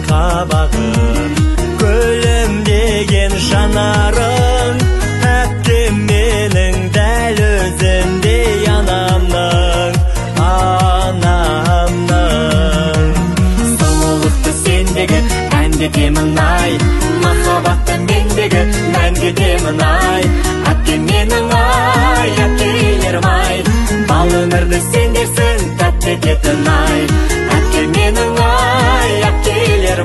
қабағың, гүлім деген жанарың, әпке менің дәл өзіңдей анамның, анамның. Сұлулықты сендегі әнде демін ай, махаббатты мендегі мәңгі демін ай. Әпке менің ай, әпкелерім ай, бал өмірді сендерсің тәтті ететін